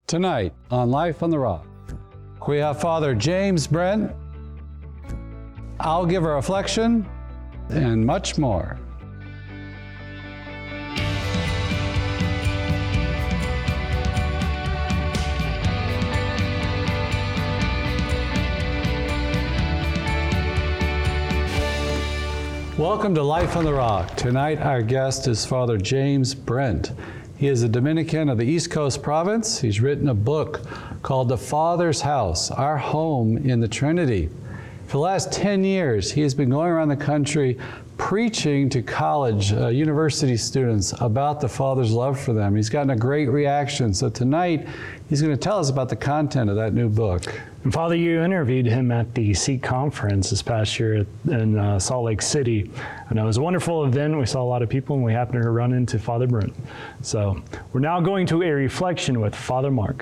Tonight on Life on the Rock, we have Father James Brent. I'll give a reflection and much more. Welcome to Life on the Rock. Tonight our guest is Father James Brent. He is a Dominican of the East Coast province. He's written a book called The Father's House, Our Home in the Trinity. For the last 10 years, he has been going around the country preaching to college, university students about the Father's love for them. He's gotten a great reaction. So tonight, he's going to tell us about the content of that new book. And Father, you interviewed him at the Seek Conference this past year in Salt Lake City. And it was a wonderful event. We saw a lot of people, and we happened to run into Father Brent. So we're now going to a reflection with Father Mark.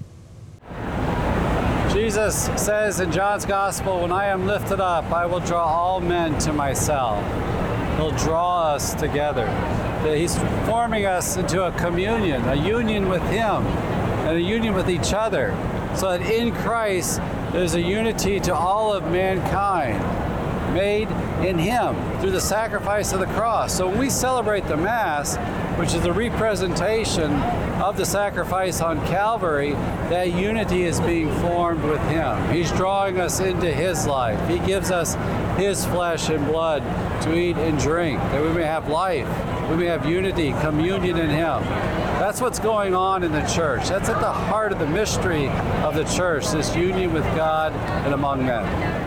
Jesus says in John's Gospel, "When I am lifted up, I will draw all men to myself." He'll draw us together. He's forming us into a communion, a union with Him, and a union with each other, so that in Christ there's a unity to all of mankind, made in Him through the sacrifice of the cross. So when we celebrate the Mass, which is the representation of the sacrifice on Calvary, that unity is being formed with Him. He's drawing us into His life. He gives us His flesh and blood to eat and drink, that we may have life, we may have unity, communion in Him. That's what's going on in the church. That's at the heart of the mystery of the church, this union with God and among men.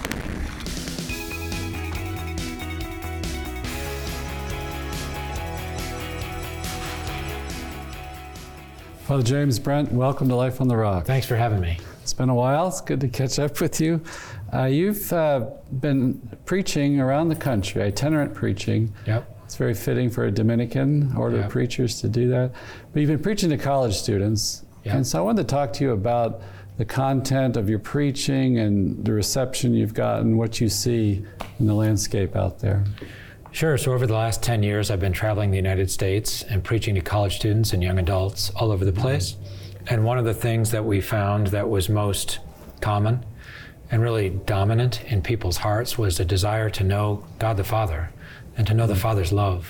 Father James Brent, welcome to Life on the Rock. Thanks for having me. It's been a while. It's good to catch up with you. You've been preaching around the country, itinerant preaching. Yep. It's very fitting for a Dominican order of preachers to do that. But you've been preaching to college students. Yep. And so I wanted to talk to you about the content of your preaching and the reception you've gotten, what you see in the landscape out there. Sure. So over the last 10 years, I've been traveling the United States and preaching to college students and young adults all over the place. And one of the things that we found that was most common and really dominant in people's hearts was the desire to know God the Father and to know the Father's love.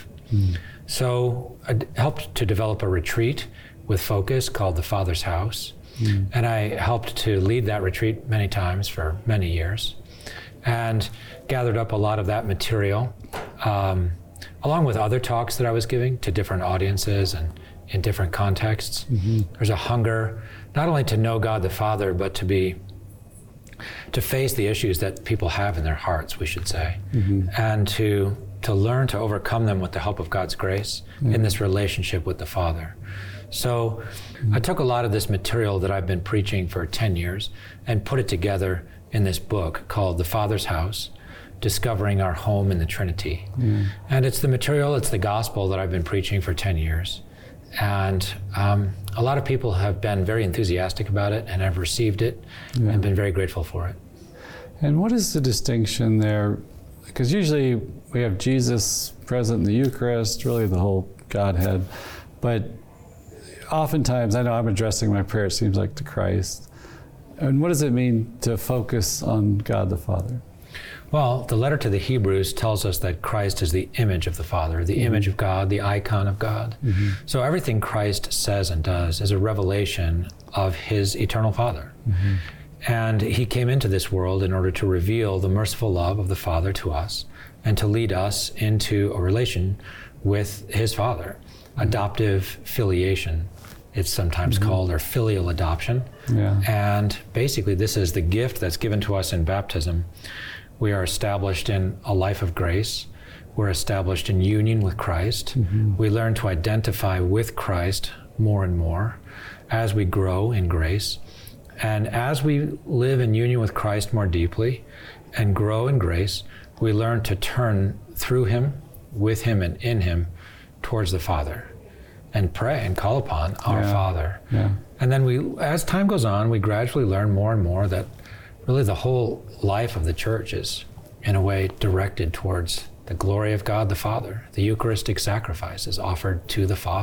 So I helped to develop a retreat with focus called the Father's House. And I helped to lead that retreat many times for many years and gathered up a lot of that material along with other talks that I was giving to different audiences and in different contexts. There's a hunger not only to know God the Father, but to face the issues that people have in their hearts, we should say, and to learn to overcome them with the help of God's grace in this relationship with the Father. So I took a lot of this material that I've been preaching for 10 years and put it together in this book called The Father's House, Discovering Our Home in the Trinity. And it's the material, it's the gospel that I've been preaching for 10 years. And a lot of people have been very enthusiastic about it and have received it and been very grateful for it. And what is the distinction there? Because usually we have Jesus present in the Eucharist, really the whole Godhead. But oftentimes, I know I'm addressing my prayer, it seems like to Christ. And what does it mean to focus on God the Father? Well, the letter to the Hebrews tells us that Christ is the image of the Father, the image of God, the icon of God. So everything Christ says and does is a revelation of His eternal Father. And He came into this world in order to reveal the merciful love of the Father to us and to lead us into a relation with His Father. Adoptive filiation, it's sometimes called, or filial adoption. And basically this is the gift that's given to us in baptism. We are established in a life of grace. We're established in union with Christ. We learn to identify with Christ more and more as we grow in grace. And as we live in union with Christ more deeply and grow in grace, we learn to turn through Him, with Him, and in Him towards the Father and pray and call upon our Father. And then as time goes on, we gradually learn more and more that really the whole life of the church is, in a way, directed towards the glory of God the Father. The Eucharistic sacrifice is offered to the Father.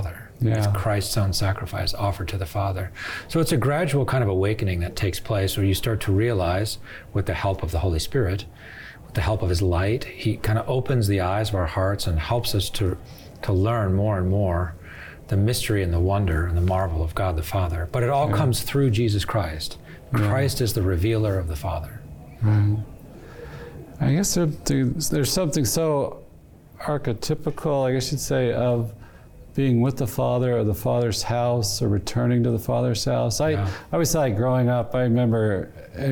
It's Yeah. Christ's own sacrifice offered to the Father. So it's a gradual kind of awakening that takes place where you start to realize, with the help of the Holy Spirit, with the help of his light, he kind of opens the eyes of our hearts and helps us to learn more and more the mystery and the wonder and the marvel of God the Father. But it all comes through Jesus Christ. Christ is the revealer of the Father. Right. I guess there's something so archetypical, I guess you'd say, of being with the Father or the Father's house or returning to the Father's house. I always thought, like, growing up, I remember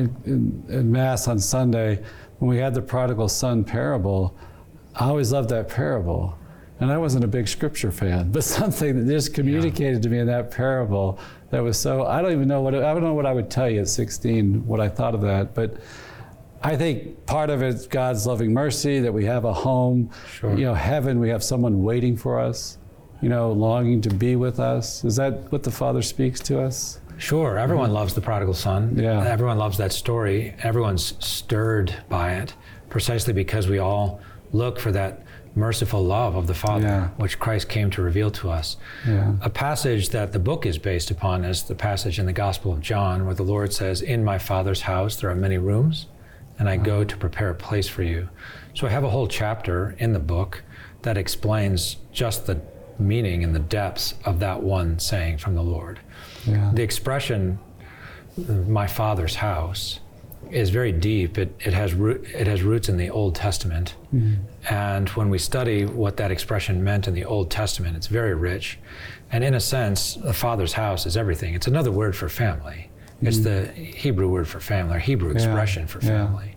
in Mass on Sunday when we had the prodigal son parable, I always loved that parable. And I wasn't a big scripture fan, but something that just communicated to me in that parable that was so, I don't know what I would tell you at 16, what I thought of that, but I think part of it's God's loving mercy, that we have a home, Sure. Heaven, we have someone waiting for us, longing to be with us. Is that what the Father speaks to us? Sure, everyone loves the prodigal son. Yeah. Everyone loves that story. Everyone's stirred by it precisely because we all look for that merciful love of the Father, which Christ came to reveal to us. Yeah. A passage that the book is based upon is the passage in the Gospel of John where the Lord says, "In my Father's house there are many rooms, and I go to prepare a place for you." So I have a whole chapter in the book that explains just the meaning and the depths of that one saying from the Lord. Yeah. The expression, "my Father's house," is very deep. It has roots in the Old Testament. And when we study what that expression meant in the Old Testament, it's very rich. And in a sense, the Father's house is everything. It's another word for family. It's the Hebrew word for family, or Hebrew expression for family.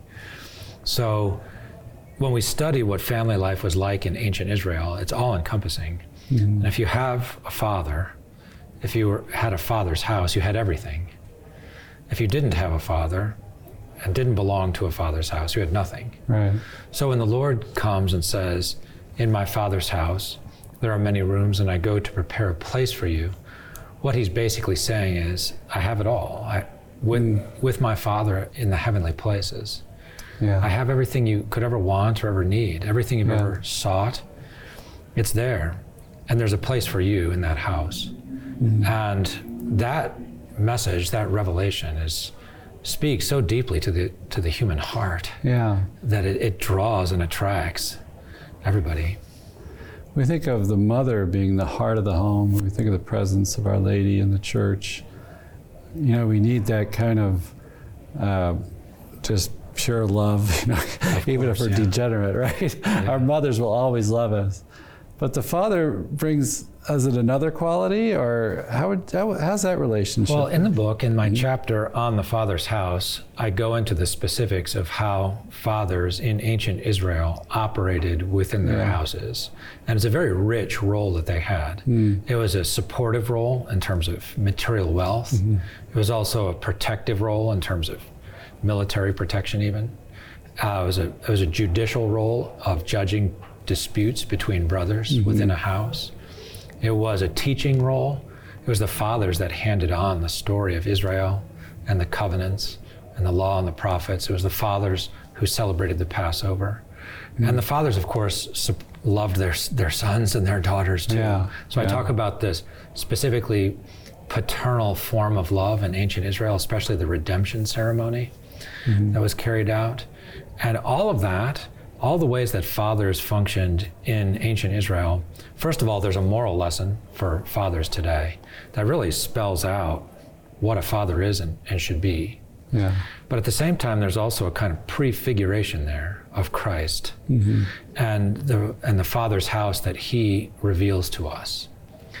So when we study what family life was like in ancient Israel, it's all encompassing. And if you have a father, if you had a father's house, you had everything. If you didn't have a father and didn't belong to a father's house, you had nothing. Right. So when the Lord comes and says, "In my Father's house, there are many rooms, and I go to prepare a place for you," what he's basically saying is, I have it all. With my Father in the heavenly places. Yeah. I have everything you could ever want or ever need, everything you've ever sought. It's there. And there's a place for you in that house. And that message, that revelation speaks so deeply to the human heart that it draws and attracts everybody. We think of the mother being the heart of the home. We think of the presence of Our Lady in the church. We need that kind of just pure love, even if we're degenerate, right? Yeah. Our mothers will always love us. But the Father brings, is it another quality, or how's that relationship? Well, in the book, in my chapter on the Father's house, I go into the specifics of how fathers in ancient Israel operated within their houses. And it's a very rich role that they had. It was a supportive role in terms of material wealth. It was also a protective role in terms of military protection even. It was a judicial role of judging disputes between brothers within a house. It was a teaching role. It was the fathers that handed on the story of Israel and the covenants and the law and the prophets. It was the fathers who celebrated the Passover. And the fathers, of course, loved their sons and their daughters too. So I talk about this specifically paternal form of love in ancient Israel, especially the redemption ceremony that was carried out. And all of that, all the ways that fathers functioned in ancient Israel, first of all, there's a moral lesson for fathers today that really spells out what a father is and should be. But at the same time, there's also a kind of prefiguration there of Christ and the Father's house that he reveals to us.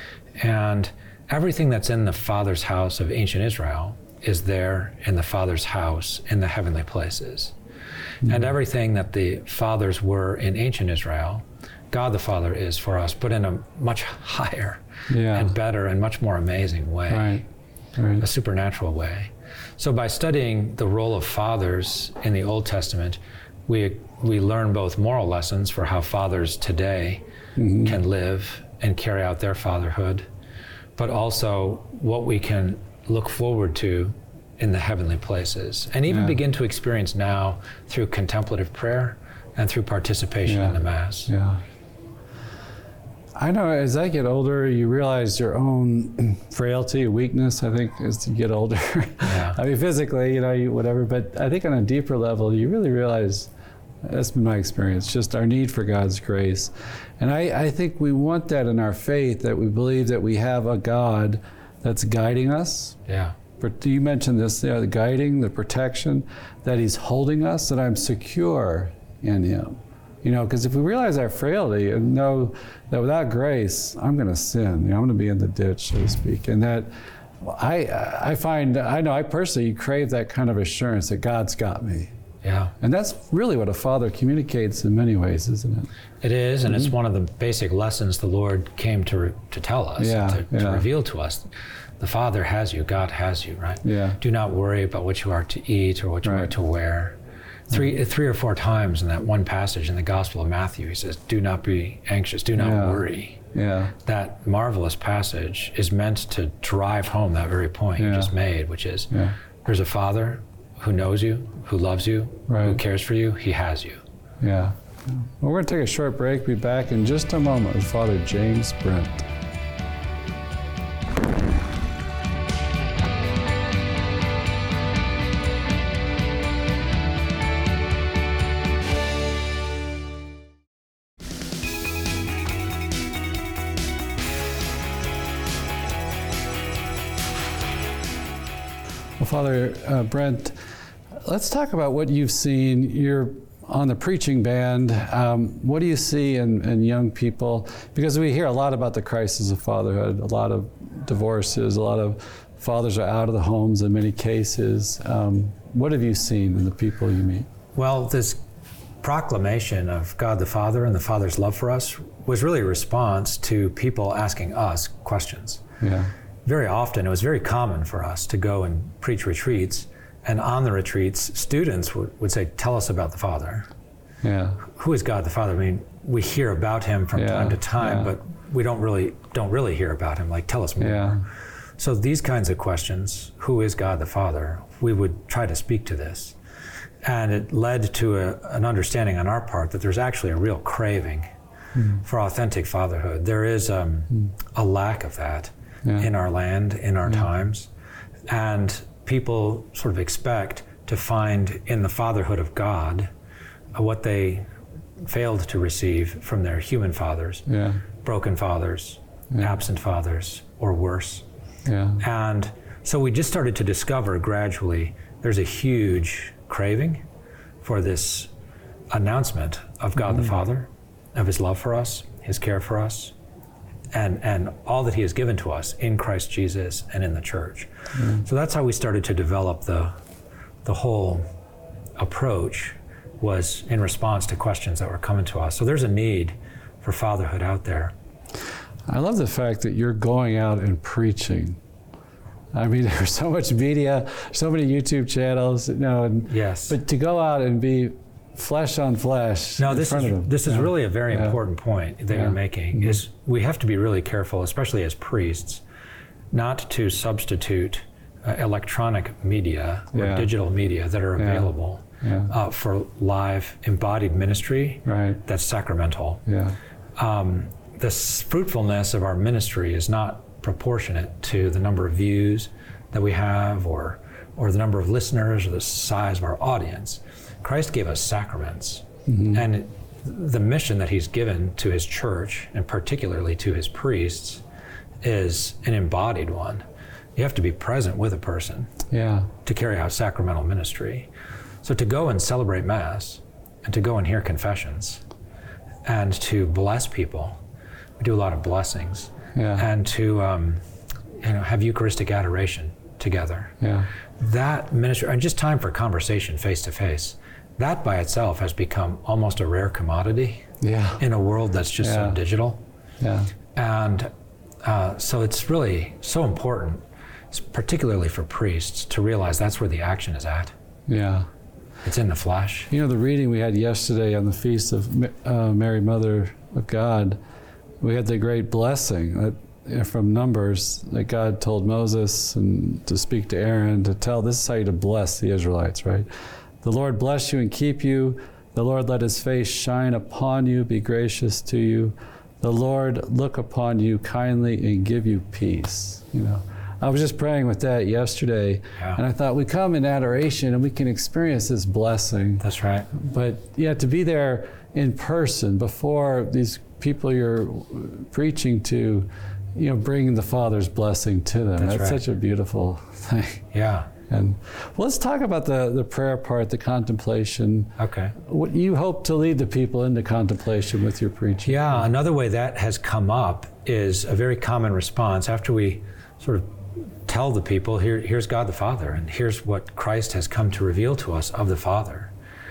And everything that's in the Father's house of ancient Israel is there in the Father's house in the heavenly places. And everything that the fathers were in ancient Israel, God the Father is for us, but in a much higher and better and much more amazing way, a supernatural way. So by studying the role of fathers in the Old Testament, we learn both moral lessons for how fathers today can live and carry out their fatherhood, but also what we can look forward to in the heavenly places, and even begin to experience now through contemplative prayer and through participation in the Mass. I know as I get older, you realize your own frailty, weakness, I think, as you get older. Yeah. I mean, physically, whatever, but I think on a deeper level, you really realize, that's been my experience, just our need for God's grace. And I think we want that in our faith, that we believe that we have a God that's guiding us. Yeah. But you mentioned this, the guiding, the protection, that he's holding us, that I'm secure in him. Because if we realize our frailty and know that without grace, I'm going to sin. I'm going to be in the ditch, so to speak. And that I personally crave that kind of assurance that God's got me. Yeah. And that's really what a father communicates in many ways, isn't it? It is, and it's one of the basic lessons the Lord came to tell us, to reveal to us. The Father has you, God has you, right? Yeah. Do not worry about what you are to eat or what you are to wear. Three or four times in that one passage in the Gospel of Matthew, he says, do not be anxious, do not worry. Yeah. That marvelous passage is meant to drive home that very point you just made, which is there's a Father who knows you, who loves you, who cares for you, he has you. Yeah. Well, we're going to take a short break. Be back in just a moment with Father James Brent. Well, Father Brent, let's talk about what you've seen. You're on the preaching band. What do you see in young people? Because we hear a lot about the crisis of fatherhood, a lot of divorces, a lot of fathers are out of the homes in many cases. What have you seen in the people you meet? Well, this proclamation of God the Father and the Father's love for us was really a response to people asking us questions. Yeah. Very often, it was very common for us to go and preach retreats, and on the retreats, students would say, tell us about the Father. Yeah. Who is God the Father? I mean, we hear about him from time to time, but we don't really hear about him. Like, tell us more. Yeah. So these kinds of questions, who is God the Father? We would try to speak to this. And it led to an understanding on our part that there's actually a real craving for authentic fatherhood. There is a lack of that in our land, in our times. And people sort of expect to find in the fatherhood of God what they failed to receive from their human fathers, broken fathers, absent fathers, or worse. Yeah. And so we just started to discover gradually there's a huge craving for this announcement of God the Father, of his love for us, his care for us, and all that he has given to us in Christ Jesus and in the church. So that's how we started to develop the whole approach, was in response to questions that were coming to us. So there's a need for fatherhood out there. I love the fact that you're going out and preaching. I mean, there's so much media, so many YouTube channels, Yes. But to go out and be flesh on flesh in front of them. This is really a very important point that you're making, is we have to be really careful, especially as priests, not to substitute electronic media or digital media that are available for live embodied ministry that's sacramental. The fruitfulness of our ministry is not proportionate to the number of views that we have or the number of listeners or the size of our audience. Christ gave us sacraments, and the mission that he's given to his church, and particularly to his priests, is an embodied one. You have to be present with a person to carry out sacramental ministry. So to go and celebrate Mass, and to go and hear confessions, and to bless people, we do a lot of blessings, and to have Eucharistic adoration together. That ministry, and just time for conversation face to face, that by itself has become almost a rare commodity in a world that's just so digital. And so it's really so important, particularly for priests, to realize that's where the action is at. It's in the flesh. The reading we had yesterday on the Feast of Mary, Mother of God, we had the great blessing from Numbers that God told Moses and to speak to Aaron to tell, this is how you to bless the Israelites, right? The Lord bless you and keep you. The Lord let his face shine upon you, be gracious to you. the Lord look upon you kindly and give you peace. You know, I was just praying with that yesterday, and I thought we come in adoration and we can experience this blessing. That's right. But yeah, to be there in person before these people you're preaching to, you know, bringing the Father's blessing to them. That's right. Such a beautiful thing. Yeah. And well, let's talk about the prayer part, the contemplation. Okay. What you hope to lead the people into contemplation with your preaching. Yeah, another way that has come up is a very common response after we sort of tell the people, here's God the Father, and here's what Christ has come to reveal to us of the Father.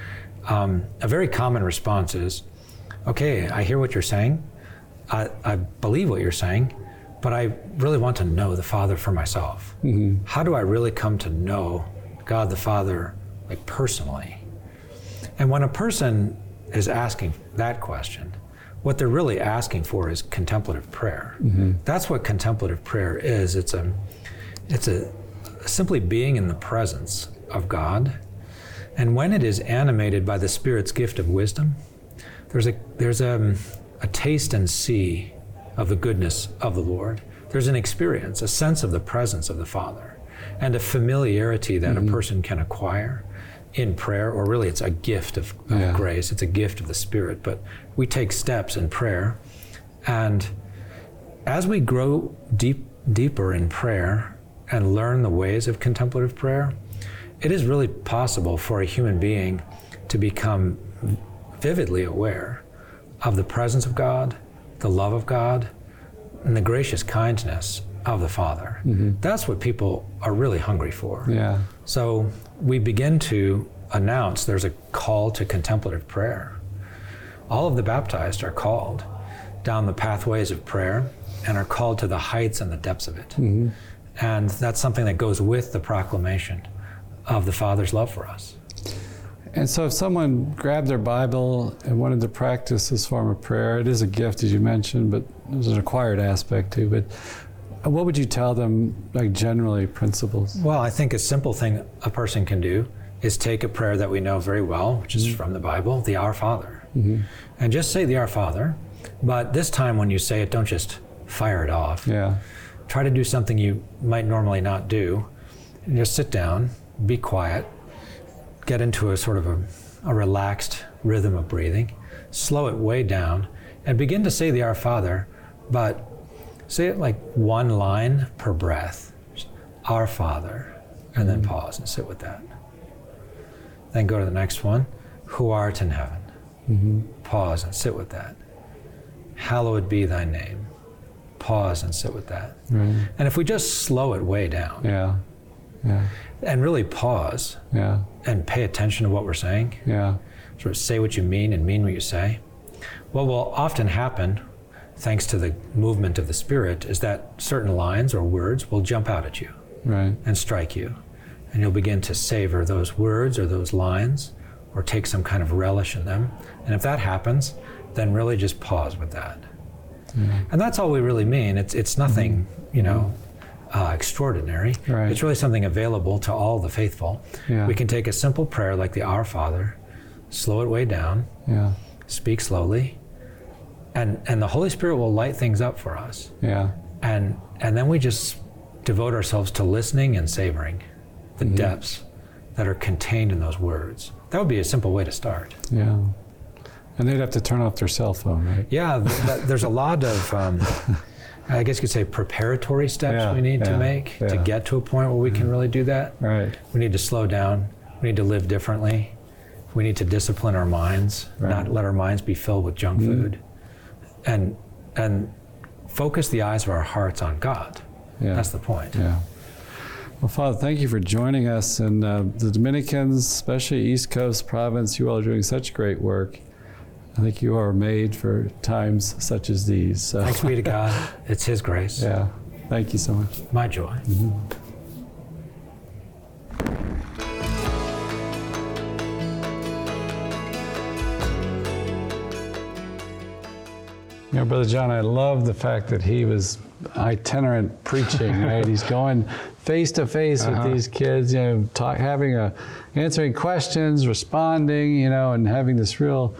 A very common response is, okay, I hear what you're saying. I believe what you're saying, but I really want to know the Father for myself. Mm-hmm. How do I really come to know God the Father, like personally? And when a person is asking that question, what they're really asking for is contemplative prayer. Mm-hmm. That's what contemplative prayer is. It's a simply being in the presence of God. And when it is animated by the Spirit's gift of wisdom, there's a taste and see of the goodness of the Lord. There's an experience, a sense of the presence of the Father, and a familiarity that a person can acquire in prayer, or really it's a gift of grace. It's a gift of the Spirit. But we take steps in prayer, and as we grow deeper in prayer and learn the ways of contemplative prayer, it is really possible for a human being to become vividly aware of the presence of God, the love of God, and the gracious kindness of the Father. Mm-hmm. That's what people are really hungry for. Yeah. So we begin to announce there's a call to contemplative prayer. All of the baptized are called down the pathways of prayer and are called to the heights and the depths of it. Mm-hmm. And that's something that goes with the proclamation of the Father's love for us. And so if someone grabbed their Bible and wanted to practice this form of prayer, it is a gift, as you mentioned, but there's an acquired aspect too. But what would you tell them, like generally, principles? Well, I think a simple thing a person can do is take a prayer that we know very well, which is from the Bible, the Our Father. Mm-hmm. And just say the Our Father, but this time when you say it, don't just fire it off. Yeah. Try to do something you might normally not do, and just sit down, be quiet, get into a sort of a relaxed rhythm of breathing, slow it way down, and begin to say the Our Father, but say it like one line per breath. Our Father, and then pause and sit with that. Then go to the next one, who art in heaven. Mm-hmm. Pause and sit with that. Hallowed be thy name. Pause and sit with that. Right. And if we just slow it way down, and really pause, and pay attention to what we're saying, sort of say what you mean and mean what you say, what will often happen, thanks to the movement of the Spirit, is that certain lines or words will jump out at you and strike you. And you'll begin to savor those words or those lines, or take some kind of relish in them. And if that happens, then really just pause with that. And that's all we really mean. It's nothing, extraordinary. Right. It's really something available to all the faithful. Yeah. We can take a simple prayer like the Our Father, slow it way down, speak slowly, and the Holy Spirit will light things up for us. Yeah. And then we just devote ourselves to listening and savoring the depths that are contained in those words. That would be a simple way to start. Yeah. And they'd have to turn off their cell phone, right? Yeah, there's a lot of, I guess you could say, preparatory steps we need to make to get to a point where we can really do that. Right. We need to slow down. We need to live differently. We need to discipline our minds, not let our minds be filled with junk food, and focus the eyes of our hearts on God. Yeah. That's the point. Yeah. Well, Father, thank you for joining us. And the Dominicans, especially East Coast Province, you all are doing such great work. I think you are made for times such as these. So. Thanks be to God. It's His grace. Yeah. Thank you so much. My joy. Mm-hmm. You know, Brother John, I love the fact that he was itinerant preaching, right? He's going face to face with these kids, answering questions, responding, and having this real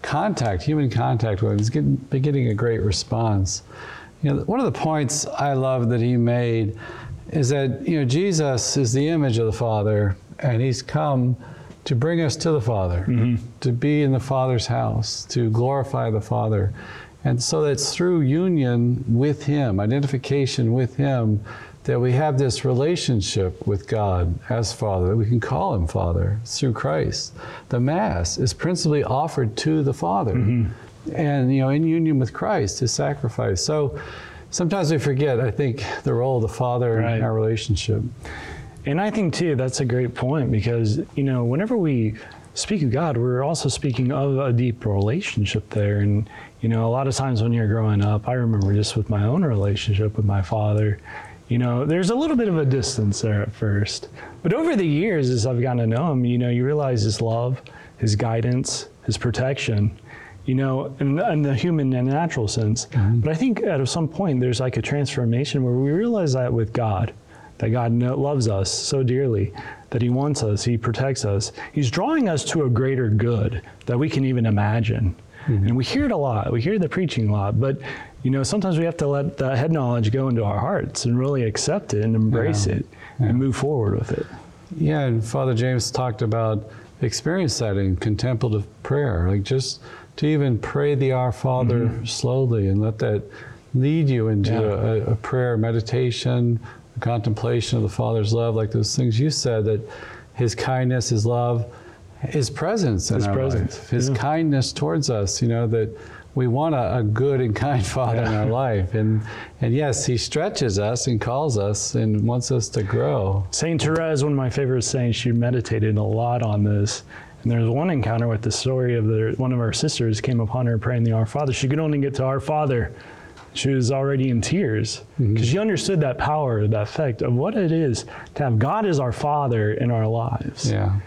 human contact with him. He's been getting a great response. One of the points I love that he made is that, Jesus is the image of the Father, and he's come to bring us to the Father, to be in the Father's house, to glorify the Father. And so that's through union with him, identification with him, that we have this relationship with God as Father, that we can call him Father through Christ. The Mass is principally offered to the Father, and in union with Christ, his sacrifice. So sometimes we forget, I think, the role of the Father in our relationship. And I think too, that's a great point, because, whenever we speak of God, we're also speaking of a deep relationship there. And, a lot of times when you're growing up, I remember just with my own relationship with my father, there's a little bit of a distance there at first. But over the years, as I've gotten to know him, you realize his love, his guidance, his protection, in the human and natural sense. But I think at some point, there's like a transformation where we realize that with God, that God loves us so dearly, that he wants us, he protects us. He's drawing us to a greater good that we can even imagine. And we hear it a lot. We hear the preaching a lot. But, sometimes we have to let that head knowledge go into our hearts and really accept it and embrace it and move forward with it. Yeah, and Father James talked about experience that in contemplative prayer, like just to even pray the Our Father slowly and let that lead you into a prayer, meditation, a contemplation of the Father's love, like those things you said, that his kindness, his love, his presence in our life, his kindness towards us, that we want a good and kind Father in our life. And yes, he stretches us and calls us and wants us to grow. Saint Therese, one of my favorite saints, she meditated a lot on this. And there's one encounter with the story of one of our sisters came upon her praying the Our Father. She could only get to Our Father. She was already in tears because she understood that power, that effect of what it is to have God as our Father in our lives.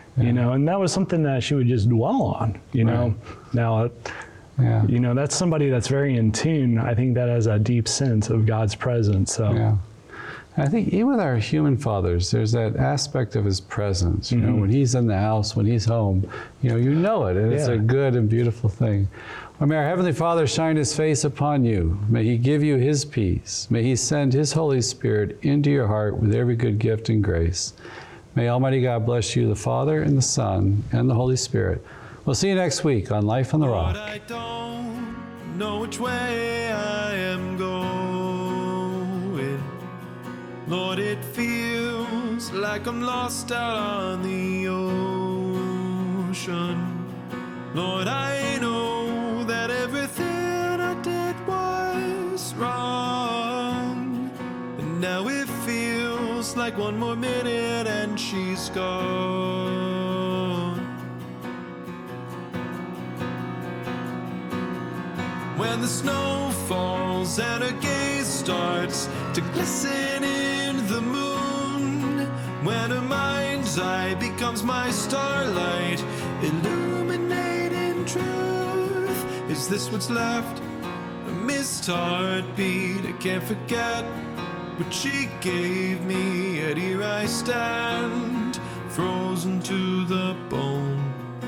And that was something that she would just dwell on, Now, that's somebody that's very in tune. I think that has a deep sense of God's presence. So. I think even with our human fathers, there's that aspect of his presence. When he's in the house, when he's home, it, and it's a good and beautiful thing. Well, may our Heavenly Father shine his face upon you. May he give you his peace. May he send his Holy Spirit into your heart with every good gift and grace. May Almighty God bless you, the Father and the Son and the Holy Spirit. We'll see you next week on Life on the Rock. Lord, I don't know which way I am going. Lord, it feels like I'm lost out on the ocean. Lord, I know that everything I did was wrong. And now it feels like one more minute and she's gone. When the snow falls and her gaze starts to glisten in the moon, when her mind's eye becomes my starlight, illuminating truth. Is this what's left? A missed heartbeat. I can't forget what she gave me, yet here I stand, frozen to the bone.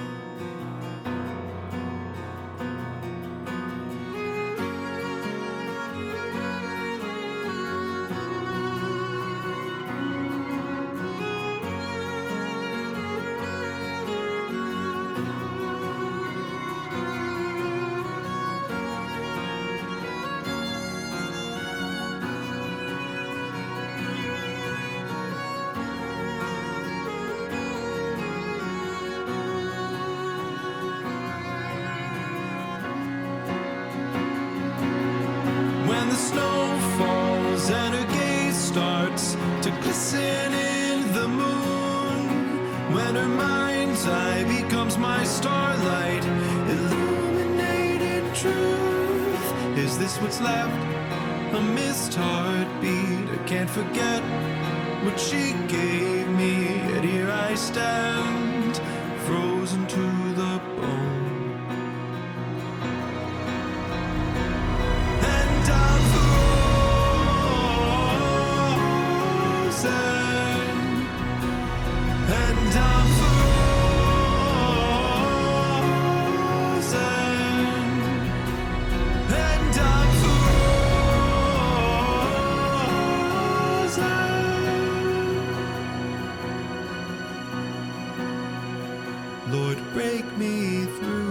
When the snow falls and her gaze starts to glisten in the moon, when her mind's eye becomes my starlight, illuminating truth. Is this what's left? A missed heartbeat. I can't forget what she gave me, yet here I stand, frozen to the bone. And I'm frozen. break me through.